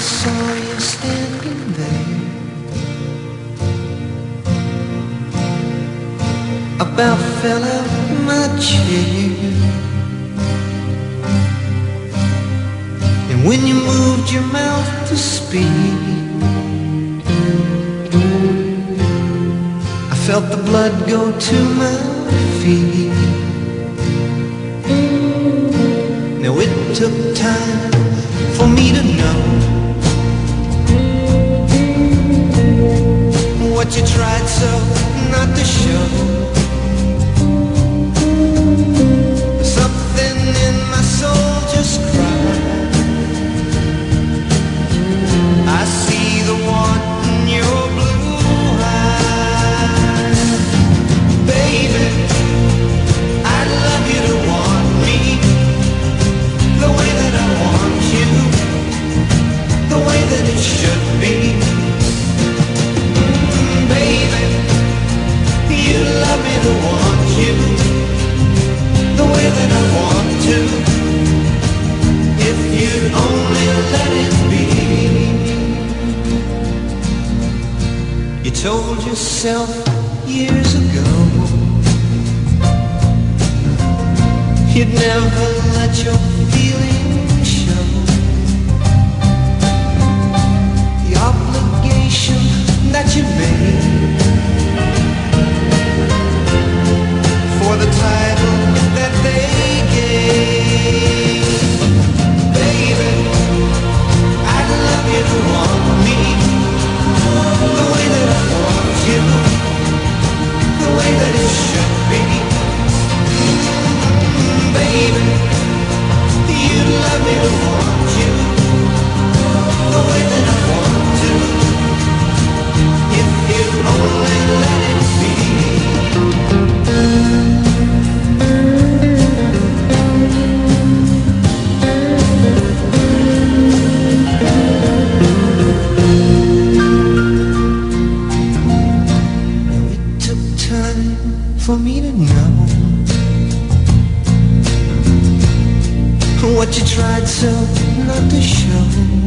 saw you standing there, about fell out my chair. And when you moved your mouth to speak, I felt the blood go to my feet. Now it took time for me to know what you tried so not to show. Something in my soul just cried. I see the want in your blue eyes. Baby, I'd love you to want me the way that I want you, the way that it should be. Baby, you love me to want you the way that I want to, if you'd only let it be. You told yourself years ago you'd never let your feelings show. The obligation that you made for the title that they gave. Baby, I'd love you to want me the way that I want you, the way that it should be. Baby, you'd love me to want you the way that I want to, if you'd only let it be. It took time for me to know what you tried so not to show.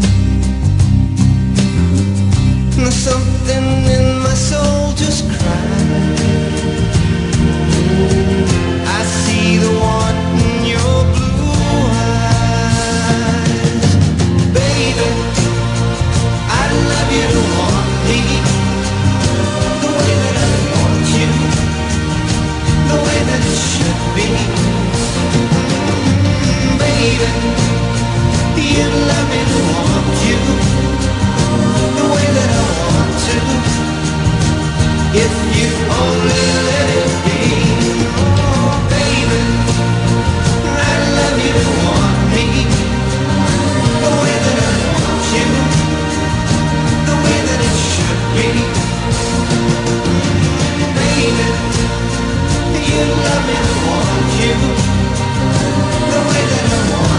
Something in my soul just cried. I see the want in your blue eyes. Baby, I'd love you to want me the way that I want you, the way that it should be. Baby, you'd love me to want you the way that I want to, if you only let it be. Oh, baby, I'd love you to want me the way that I want you, the way that it should be. Baby, you'd love me to want you the way that I want